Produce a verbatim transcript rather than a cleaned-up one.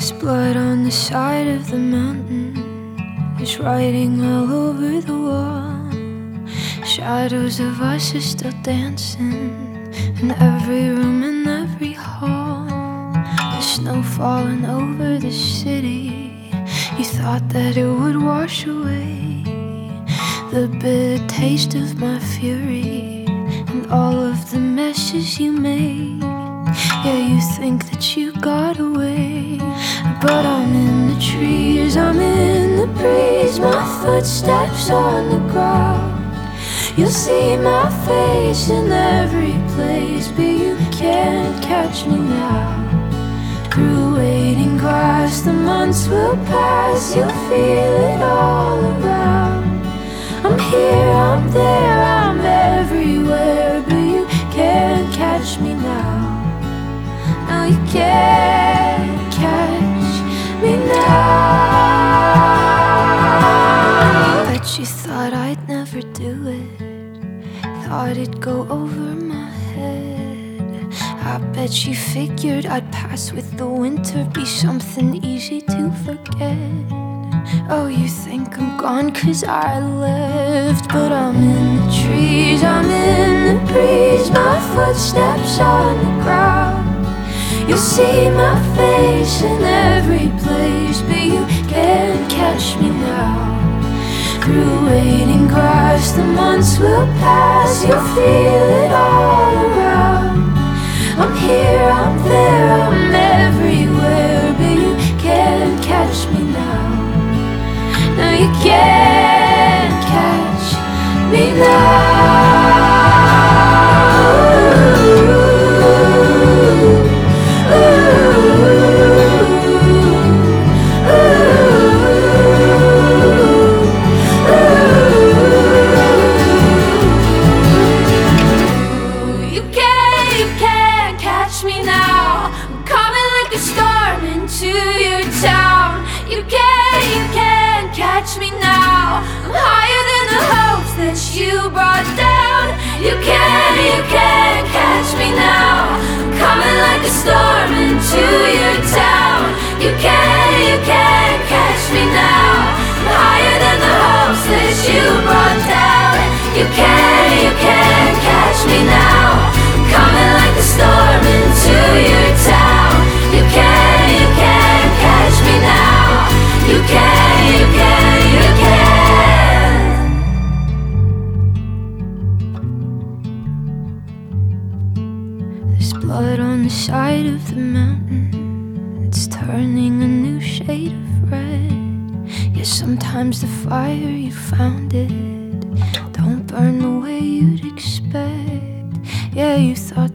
There's blood on the side of the mountain. There's writing all over the wall. Shadows of us are still dancing in every room and every hall. The snow falling over the city. You thought that it would wash away the bitter taste of my fury and all of the messes you made. Yeah, you think that you got away, but I'm in the trees, I'm in the breeze, my footsteps on the ground. You'll see my face in every place, but you can't catch me now. Through waiting grass, the months will pass, you'll feel it all around. I'm here, I'm there, I'm everywhere, but you can't catch me now. No, you can't catch me now. Bet you thought I'd never do it, thought it'd go over my head. I bet you figured I'd pass with the winter, be something easy to forget. Oh, you think I'm gone cause I left, but I'm in the trees, I'm in the breeze, my footsteps on the ground. You'll see my face in every place, but you can't catch me now. Through waiting grass, the months will pass, you'll feel it all around. I'm here, I'm there, I'm everywhere, but you can't catch me now. No, you can't catch me now. You brought down. You can't, you can't catch me now. I'm coming like a storm into your town. You can't, you can't catch me now. I'm higher than the hopes that you brought down. You can't, you can't catch me now. I'm coming like a storm into your town. You can't, you can't catch me now. You can't, you can't, you can't. There's blood on the side of the mountain, it's turning a new shade of red. Yeah, sometimes the fire you found it don't burn the way you'd expect. Yeah, you thought